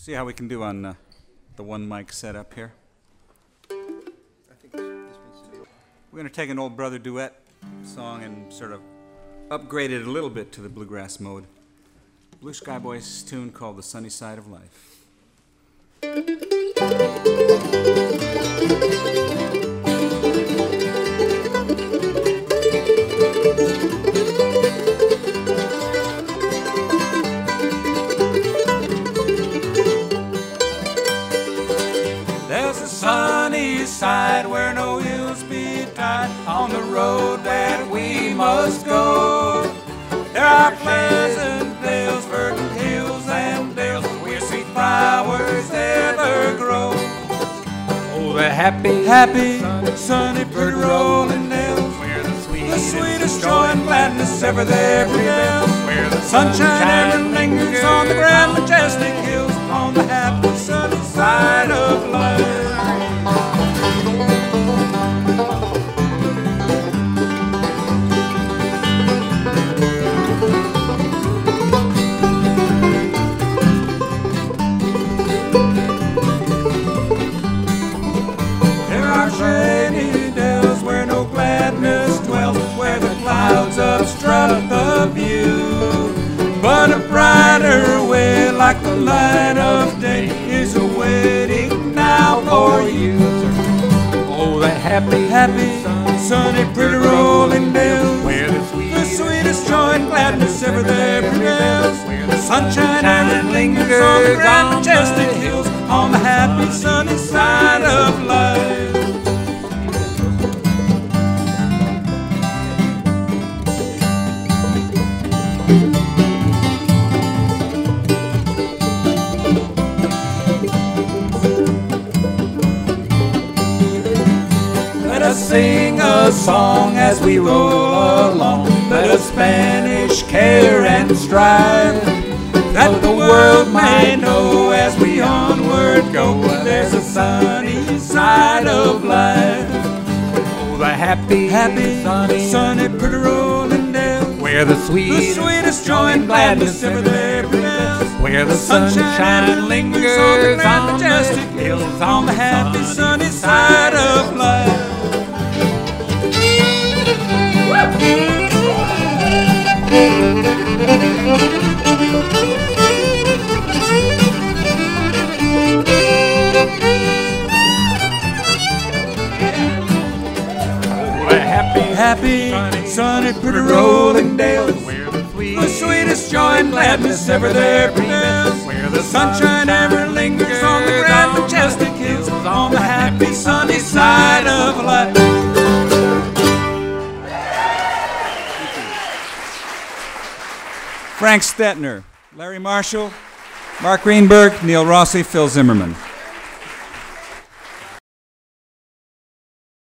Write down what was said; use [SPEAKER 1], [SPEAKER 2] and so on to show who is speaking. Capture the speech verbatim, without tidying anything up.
[SPEAKER 1] See how we can do on uh, the one mic setup here. We're going to take an old brother duet song and sort of upgrade it a little bit to the bluegrass mode. Blue Sky Boys tune called The Sunny Side of Life.
[SPEAKER 2] There's a sunny side where no hills be tied, on the road that we must go. There are pleasant dales, verdant hills and dales, where sweet flowers ever grow. Oh, the happy, happy, sunny, sunny pretty rolling dales, where the sweetest, the sweetest joy and gladness ever there prevails. Where the sunshine ever lingers on the grand majestic hills, on the happy sunny side of life. Shady dells where no gladness dwells, where the clouds obstruct the view, but a brighter way, like the light of day, is awaiting now for you. Oh, the happy, happy, sunny, pretty rolling dales, where the sweetest, the sweetest joy and gladness ever there prevails. The sunshine ever lingers on the grand majestic hills, on the happy sunny side of life. Let us sing a song as we roll along. Let us banish care and strife, that the world may know as we onward go, there's a sunny side of life. Oh, the happy, happy, sunny, sunny, pretty rolling dale, where the sweet, the sweetest joy and gladness ever there prevails. Where the sunshine lingers on the grand majestic hills, on the happy sunny side of life. Happy, sunny, pretty rolling dales, where the, sweet, the sweetest joy and gladness ever there prevails. Where the sunshine ever lingers on the grand majestic hills, on the happy sunny side of life.
[SPEAKER 1] Frank Stetner, Larry Marshall, Mark Greenberg, Neil Rossi, Phil Zimmerman.